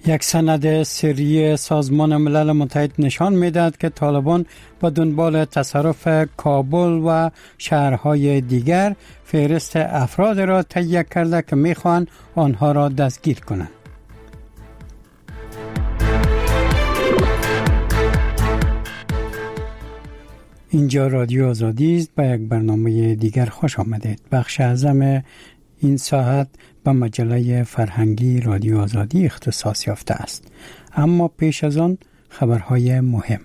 یک سند سری سازمان ملل متحد نشان می‌دهد که طالبان با دنبال تصرف کابل و شهرهای دیگر فهرست افراد را تهیه کرده که می‌خواهند آنها را دستگیر کنند. اینجا رادیو آزادی است. به یک برنامه دیگر خوش آمدید. بخش اعظم این ساعت به مجله فرهنگی رادیو آزادی اختصاص یافته است. اما پیش از آن خبرهای مهم.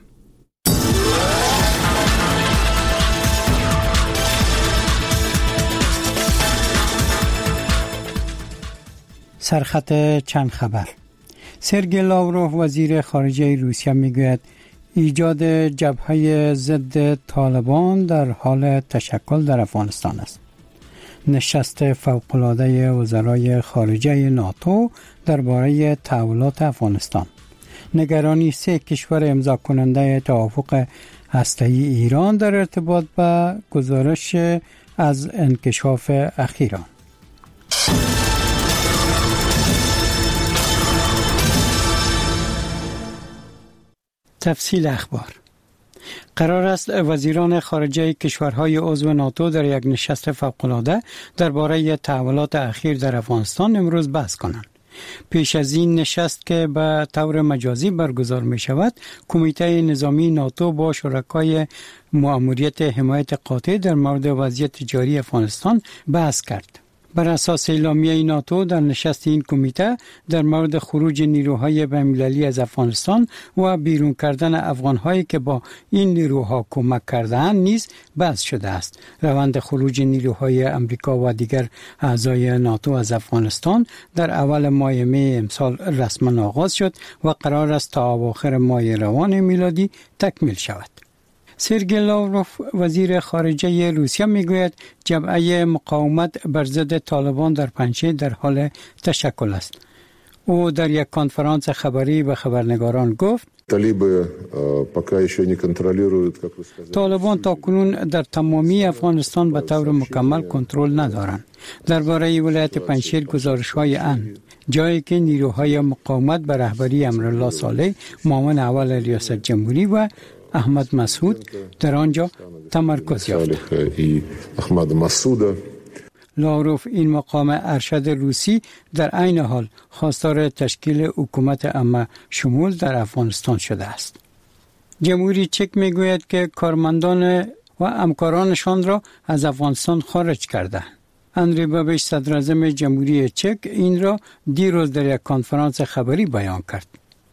سرخط چند خبر. سرگئی لاوروف وزیر خارجه روسیه میگوید ایجاد جبهه ضد طالبان در حال تشکل در افغانستان است. نشست فوق‌العاده وزرای خارجه ناتو درباره تحولات افغانستان. نگرانی 3 کشور امضا کننده توافق هسته‌ای ایران در ارتباط با گزارش از انکشاف اخیر آن. تفصیل اخبار. قرار است وزیران خارجه کشورهای عضو ناتو در یک نشست فوق‌العاده درباره تحولات اخیر در افغانستان امروز بحث کنند. پیش از این نشست که به طور مجازی برگزار می شود، کمیته نظامی ناتو با شرکای مأموریت حمایت قاطع در مورد وضعیت جاری افغانستان بحث کرد. بر اساس اعلامیه ناتو در نشست این کمیته در مورد خروج نیروهای بین‌المللی از افغانستان و بیرون کردن افغان‌هایی که با این نیروها کمک کرده‌اند نیز بحث شده است. روند خروج نیروهای امریکا و دیگر اعضای ناتو از افغانستان در اول ماه می امسال رسما آغاز شد و قرار است تا اواخر ماه روان میلادی تکمیل شود. سرگئی لاوروف وزیر خارجه روسیه میگوید جبهه مقاومت بر ضد طالبان در پنجشیر در حال تشکل است. او در یک کنفرانس خبری به خبرنگاران گفت طالبان تاکنون در تمامی افغانستان به طور مکمل کنترل ندارند. درباره ولایت پنجشیر گزارش‌های جایی که نیروهای مقاومت به رهبری امرالله صالح معاون اول ریاست جمهوری و احمد مسعود در آنجا تمرکز یافت. لاوروف این مقام ارشد روسی در عین حال خواستار تشکیل حکومت عامه شمول در افغانستان شده است. جمهوری چک میگوید که کارمندان و همکارانشان را از افغانستان خارج کرده. اندری بابیش صدر اعظم جمهوری چک این را دیروز در یک کنفرانس خبری بیان کرد.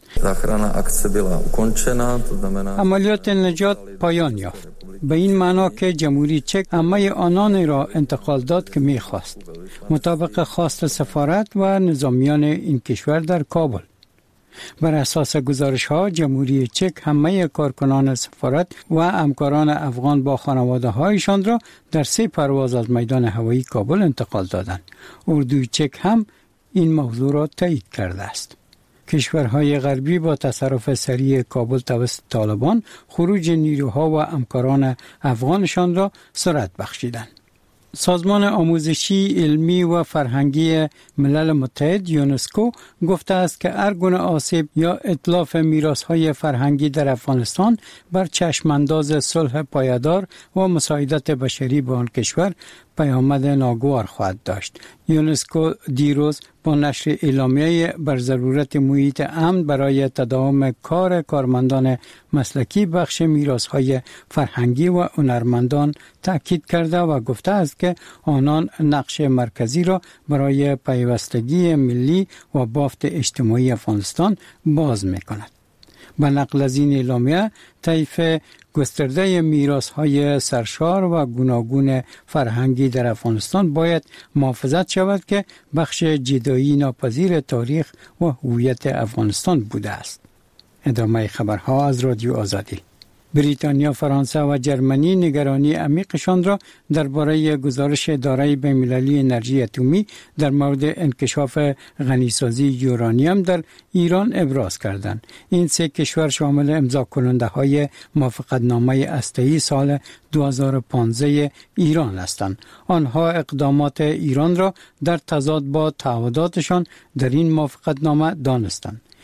عملیات نجات پایان یافت. به این معنا که جمهوری چک همه آنان را انتقال داد که می‌خواست، مطابق خواست سفارت و نظامیان این کشور در کابل. بر اساس گزارش‌ها جمهوری چک همه کارکنان سفارت و همکاران افغان با خانواده‌هایشان را در 3 پرواز از میدان هوایی کابل انتقال دادند. اردوی چک هم این موضوع را تایید کرده است. کشورهای غربی با تصرف سریع کابل توسط طالبان خروج نیروها و همکاران افغانشان را سرعت بخشیدند. سازمان آموزشی، علمی و فرهنگی ملل متحد یونسکو گفته است که هر گونه آسیب یا اتلاف میراث‌های فرهنگی در افغانستان بر چشمانداز صلح پایدار و مساعدت بشری به آن کشور پیامد ناگوار خواهد داشت. یونسکو دیروز با نشر اعلامیه بر ضرورت محیط امن برای تداوم کار کارمندان مسلکی بخش میراث‌های فرهنگی و هنرمندان تاکید کرده و گفته است که آنان نقش مرکزی را برای پیوستگی ملی و بافت اجتماعی افغانستان باز می‌کند. به نقل از این اعلامیه طیف گسترده میراث‌های سرشار و گوناگون فرهنگی در افغانستان باید محافظت شود که بخش جدایی ناپذیر تاریخ و هویت افغانستان بوده است. ادامه خبرها از رادیو آزادی. بریتانیا، فرانسه و جرمنی نگرانی عمیقشان را درباره گزارش اداره بین‌المللی انرژی اتمی در مورد انکشاف غنیسازی یورانیم در ایران ابراز کردند. این 3 کشور شامل امضا کننده های موافقتنامه هسته‌ای سال 2015 ایران هستند. آنها اقدامات ایران را در تضاد با تعهداتشان در این موافقتنامه دانستند.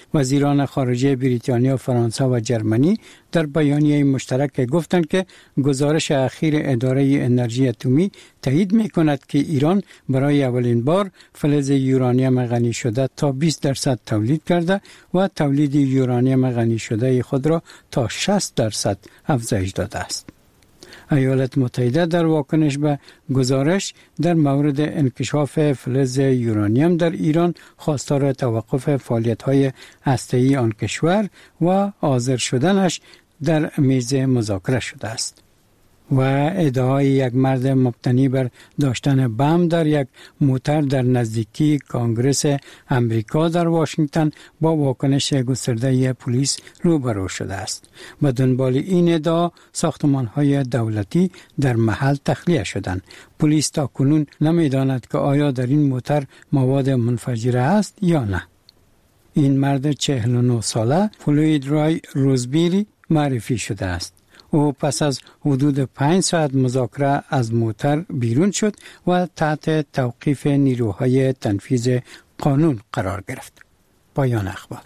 وزیران خارجه بریتانیا، فرانسه و جرمنی در بیانیه مشترک گفتند که گزارش اخیر اداره انرژی اتمی تایید می‌کند که ایران برای اولین بار فلز یورانیم غنی شده تا 20% تولید کرده و تولید یورانیم غنی شده خود را تا 60% افزایش داده است. ایالات متحده در واکنش به گزارش در مورد انکشاف فلز یورانیم در ایران خواستار توقف فعالیت‌های هسته‌ای آن کشور و حاضر شدنش در میز مذاکره شده است. و ادعای یک مرد مبتنی بر داشتن بم در یک موتر در نزدیکی کنگره امریکا در واشنگتن با واکنش گسترده پلیس روبرو شده است. به دنبال این ادعا ساختمان‌های دولتی در محل تخلیه شدند. پلیس تاکنون نمی‌داند که آیا در این موتر مواد منفجره است یا نه. این مرد 49 ساله فلوید رای روزبیری معرفی شده است. او پس از حدود 5 ساعت مذاکره از موتر بیرون شد و تحت توقیف نیروهای تنفیذ قانون قرار گرفت. پایان اخبار.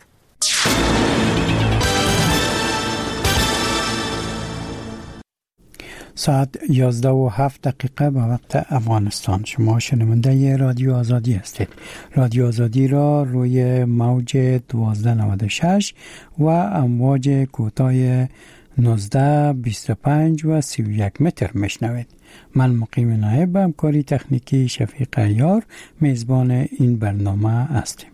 ساعت 11:07 به وقت افغانستان. شما شنونده رادیو آزادی هستید. رادیو آزادی را روی موج 1296 و امواج کوتاه 19, 25 و 31 متر میشنوید. من مقیم نایب به همکاری تکنیکی شفیق عیار میزبان این برنامه هستیم.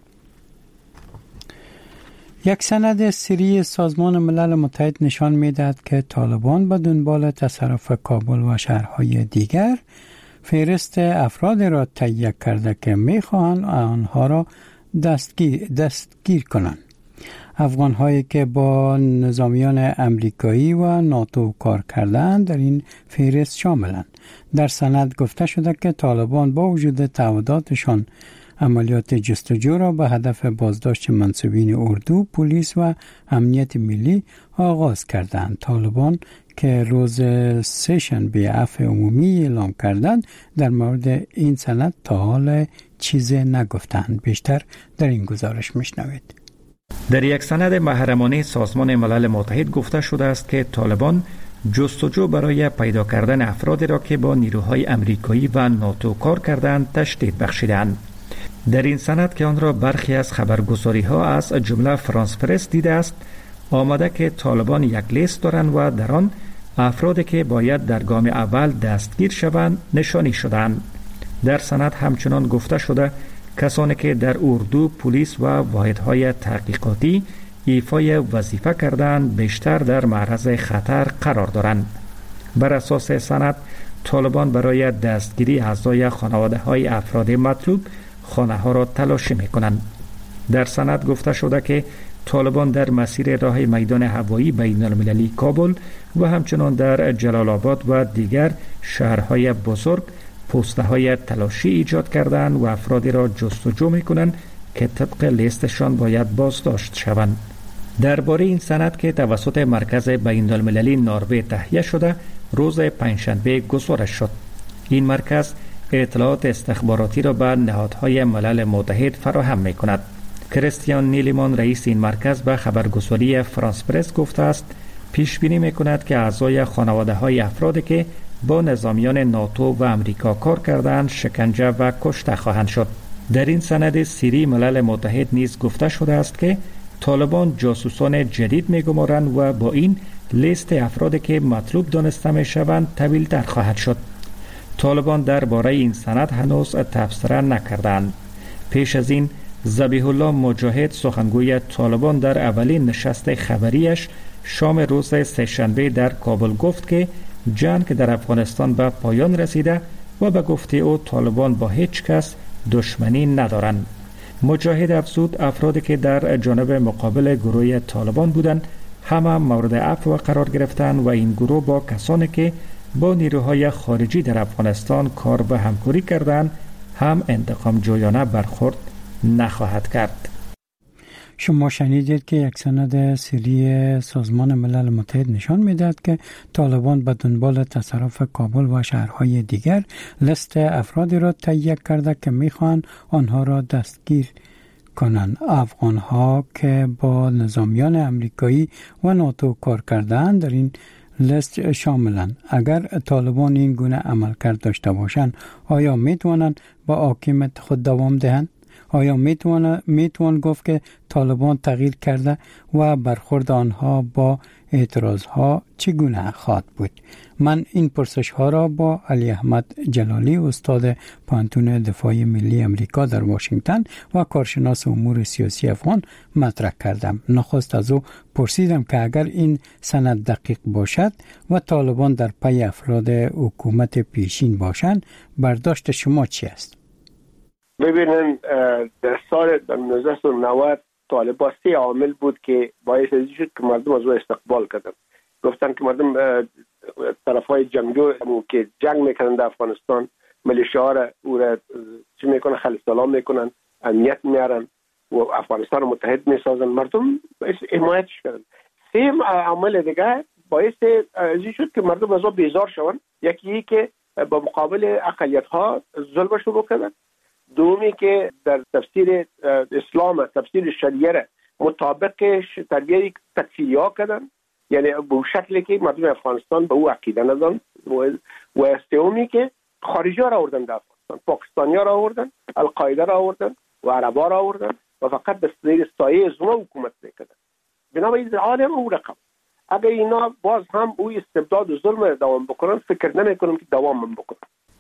یک سند سری سازمان ملل متحد نشان می‌دهد که طالبان به دنبال تصرف کابل و شهرهای دیگر فهرست افراد را تهیه کرده که می‌خواهند آنها را دستگیر کنند. افغان‌هایی که با نظامیان امریکایی و ناتو کار کردند در این فهرست شاملند. در سند گفته شده که طالبان با وجود تعهداتشان عملیات جستجو را به هدف بازداشت منصبین اردو، پلیس و امنیت ملی آغاز کردند. طالبان که روز سه‌شنبه عفو عمومی اعلام کردند در مورد این سند تا حال چیزی نگفتند. بیشتر در این گزارش میشنوید. در یک سند محرمانه سازمان ملل متحد گفته شده است که طالبان جستجو برای پیدا کردن افرادی را که با نیروهای امریکایی و ناتو کار کردند تشدید بخشیدند. در این سند که آن را برخی از خبرگزاری‌ها از جمله فرانس پرس دیده است، آمده که طالبان یک لیست دارند و در آن افرادی که باید در گام اول دستگیر شوند نشانی شدند. در سند همچنان گفته شده کسانی که در اردو، پلیس و واحدهای تحقیقاتی ایفای وظیفه کردند بیشتر در معرض خطر قرار دارند. بر اساس سند طالبان برای دستگیری اعضای خانواده‌های افراد مطلوب خانه ها را تلاشی می کنند. در سند گفته شده که طالبان در مسیر راه میدان هوایی بین المللی کابل و همچنان در جلال آباد و دیگر شهرهای بزرگ پوسته های تلاشی ایجاد کردند و افرادی را جستجو می کنند که طبق لیستشان باید بازداشت شوند. درباره این سند که توسط مرکز بین المللی نروژ تهیه شده روز پنجشنبه گزارش شد. این مرکز اطلاعات استخباراتی را به نهادهای ملل متحد فراهم می کند. کریستیان نیلیمان رئیس این مرکز به خبرگزاری فرانس پرس گفته است پیش بینی می کند که اعضای خانواده های افرادی که با نظامیان ناتو و امریکا کار کردند شکنجه و کشته خواهند شد. در این سند سری ملل متحد نیز گفته شده است که طالبان جاسوسان جدید می گمارند و با این لیست افرادی که مطلوب دانسته می شوند طویل‌تر خواهد شد. طالبان درباره این سند هنوز تبصره نکردند. پیش از این ذبیح الله مجاهد سخنگوی طالبان در اولین نشست خبریش شام روز سه‌شنبه در کابل گفت که جنگ در افغانستان به پایان رسیده و به گفته او طالبان با هیچ کس دشمنی ندارند. مجاهد افزود افرادی که در جانب مقابل گروه طالبان بودند همه مورد عفو قرار گرفتند و این گروه با کسانی که با نیروهای خارجی در افغانستان کار و همکاری کردند هم انتقام جویانه برخورد نخواهد کرد. شما شنیدید که یک سند سری سازمان ملل متحد نشان می‌دهد که طالبان به دنبال تصرف کابل و شهرهای دیگر لیست افرادی را تهیه کرده که می‌خواهند آنها را دستگیر کنند. افغان‌ها که با نظامیان امریکایی و ناتو کار کردند در این لیست شاملند. اگر طالبان این گونه عملکرد داشته باشند، آیا میتوانند با حاکمیت خود دوام دهند؟ آیا میتوان گفت که طالبان تغییر کرده و برخورد آنها با اعتراضها چگونه خواهد بود؟ من این پرسش ها را با علی احمد جلالی، استاد پوهنتون دفاع ملی امریکا در واشنگتن و کارشناس امور سیاسی افغان مطرح کردم. نخست از او پرسیدم که اگر این سند دقیق باشد و طالبان در پی افراد حکومت پیشین باشند، برداشت شما چی است؟ ببینن در سال 1990 طالبان 3 عامل بود که باعث شد که مردم از او استقبال کردن. گفتن که مردم طرفای جنگجو که جنگ میکنن در افغانستان، ملیشه‌ها را او را چی میکنن، خلع سلام میکنن، امنیت میارن و افغانستان رو متحد میسازن. مردم حمایتش کردن. 3 عامل دیگه باعث شد که مردم از او بیزار شوند. یکی که با مقابل اقلیت‌ها ظلم شروع کردن. دومی که در تفسیر اسلام، تفسیر شریعه مطابق تربیه تکفیرها کردن، یعنی به شکلی که مردم افغانستان به او عقیده ندارن. و سومی که خارجی ها را آوردن در افغانستان، پاکستانی ها را آوردن، القاعده را آوردن و عربا را آوردن و فقط به زیر سایه زما حکومت میکردن. بنابراین عالم او رقم اگر اینا باز هم او استبداد و ظلم دوام بکنن، فکر نمیکنم که دوام بکنن.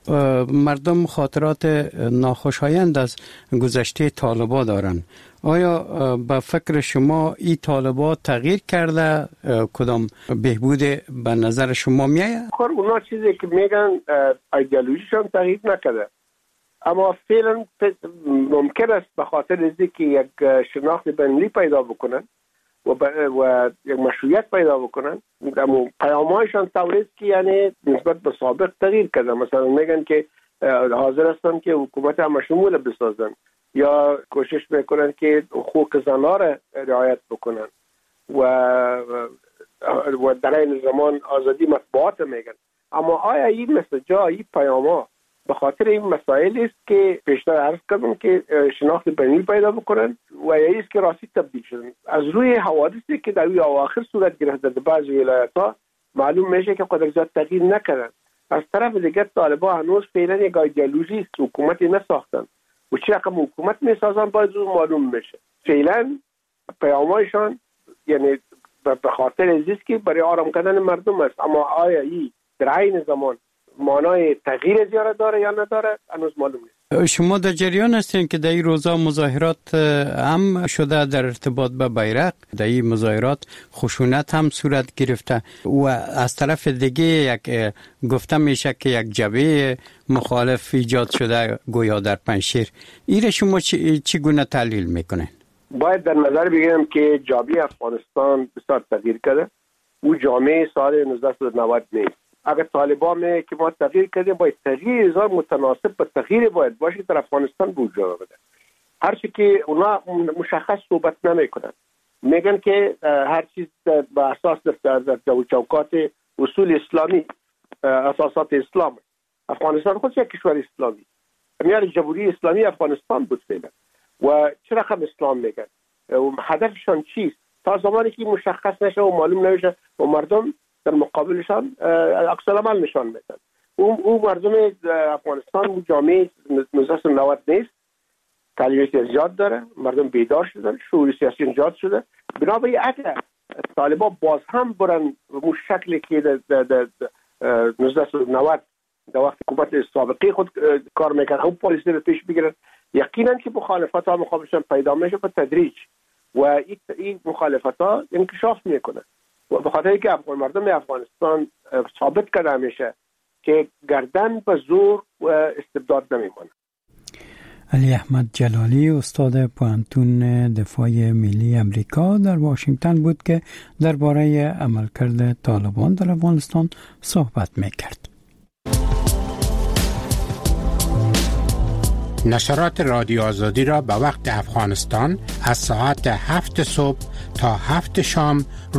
مردم خاطرات ناخوشایند از گذشته طالبا دارند. آیا به فکر شما این طالبا تغییر کرده؟ کدام بهبود به نظر شما میآید؟ اونا چیزی که میگن ایدئولوژیشون تغییر نکرده، اما فعلا ممکن است به خاطر اینکه یک شناخت بین‌المللی پیدا بکنن و یک مشروعیت پیدا بکنن، اما پیام‌هایشان طوری که یعنی نسبت به سابق تغییر کرده. مثلا میگن که حاضر هستن که حکومت همشمول بسازن یا کوشش میکنن که حقوق زنان را رعایت بکنن و در این زمان آزادی مطبوعات میگن. اما آیا این مسیج‌ها، این پیام‌ها به خاطر این مسائل است که پیشتر عرض کردم که شناخت بین‌المللی پیدا بکنن و یا است که راستی تبدیل شدن؟ از روی حوادثی که در روی اواخر صورت گرفته در بعضی ولایت‌ها معلوم میشه که قدر زیاد تغییر نکردن. از طرف دیگر طالبان هنوز فعلا یک ایدئولوژی است، حکومتی نساختن و چه رقم حکومت میسازن باید زود معلوم بشه. فعلا پیام‌هایشان یعنی به خاطر است که برای آرام کردن مردم است، اما آیا این در عین زمان معنای تغییر زیاد داره یا نداره هنوز معلوم نیست. شما در جریان هستین که در این روزا مظاهرات هم شده در ارتباط به بیرق، در این مظاهرات خشونت هم صورت گرفته و از طرف دیگه یک گفته میشه که یک جبهه مخالف ایجاد شده گویا در پنجشیر. این شما چگونه تحلیل میکنین؟ باید در نظر بگیریم که جامعه افغانستان بسیار تغییر کرده. او جامعه سال 1990 نیست. اگر طالبان میگه که ما تغییر کردیم، باید تغییر ازار متناسب با تغییر باید باشه در افغانستان وجود آمده. هرچی که اونا مشخص صحبت نمیکنن، میگن که هر چیز به اساس در چوکات اصول اسلامی، اساسات اسلام. افغانستان خودش یک کشور اسلامی، میاد جمهوری اسلامی افغانستان بود فعلا. و چه رقم اسلام میگن؟ هدفشان چیست؟ تا زمانی که مشخص نشه و معلوم نشه و مردم در مقابلشان عکس العمل نشان میدن. او مردم افغانستان جامعه 1990 نیست. تعلیم زیاد داره، مردم بیدار شدن، شعور سیاسی زیاد شده. بنابراین اگر طالبان باز هم برن به شکلی که در 1990 در وقت حکومت سابقه خود کار میکنن، اون پالیسی رو پیش بگیرن، یقینا که مخالفت ها مقابلشان پیدا میشه به تدریج و این مخالفت ها انکشاف میکنه. و به خاطر اینکه مردم افغانستان ثابت کرده میشه که گردن به زور و استبداد نمیمونه. علی احمد جلالی، استاد پوهنتون دفاع ملی امریکا در واشنگتن بود که درباره عملکرد طالبان در افغانستان صحبت میکرد. نشرات رادیو آزادی را به وقت افغانستان از ساعت 7 صبح تا 7 شام